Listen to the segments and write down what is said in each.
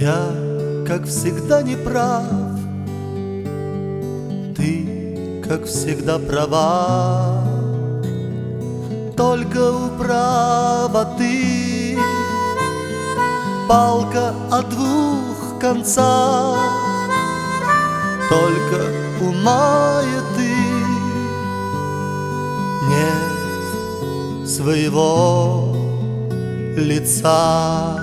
Я, как всегда, не прав, ты, как всегда, права. Только у правоты палка о двух концах, только у маяты нет своего лица.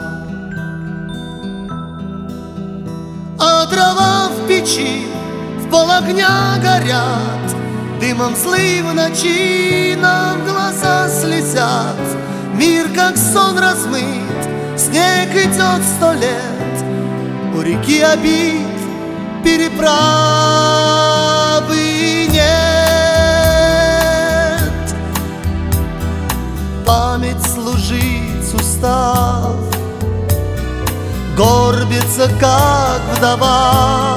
А дрова в печи в пол огня горят, дымом злым в ночи нам глаза слезят. Мир как сон размыт, снег идет 100 лет, у реки обид переправы нет. Память служить устав, горбится, как вдова.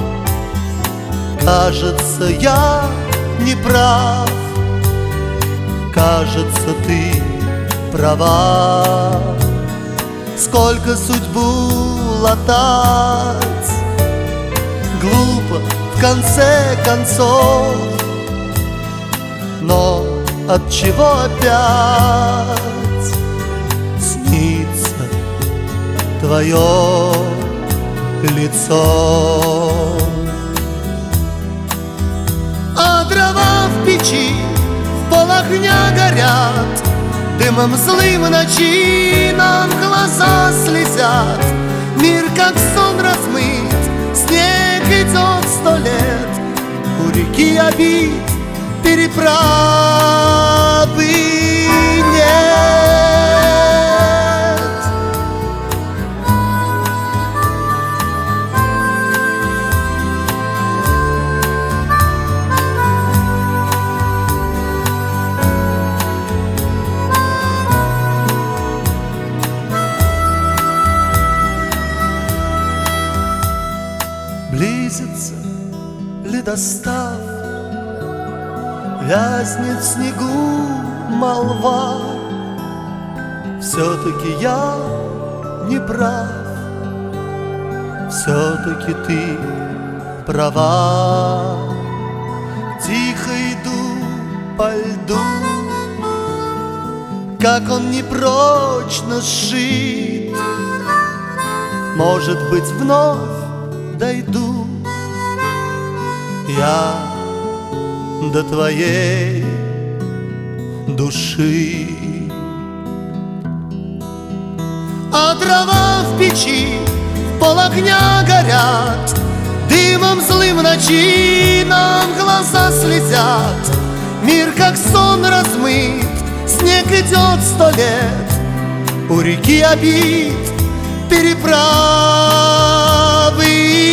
Кажется, я не прав, кажется, ты права. Сколько судьбу латать, глупо в конце концов, но от чего опять снится твое лицо? А дрова в печи в пол огня горят, дымом злым в ночи нам глаза слезят. Мир как сон размыт, снег идет 100 лет, у реки обид переправы нет. Близится ледостав, вязнет в снегу молва. Все-таки я не прав, все-таки ты права. Тихо иду по льду, как он непрочно сшит. Может быть, вновь дойду я до твоей души. А дрова в печи в пол огня горят, дымом злым в ночи нам глаза слезят. Мир как сон размыт, снег идет 100 лет, у реки обид переправы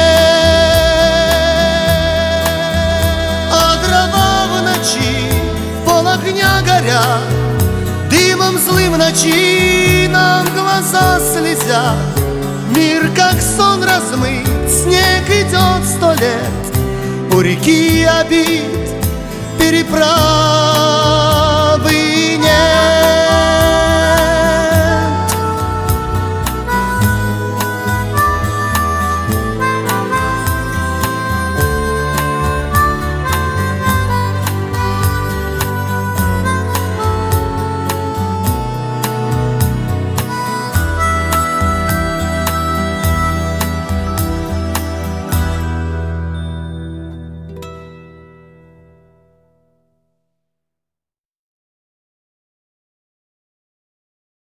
нет. А дрова в ночи в пол огня горят, дымом злым в ночи нам глаза слезят. Мир как сон размыт, снег идет 100 лет, у реки обид переправы.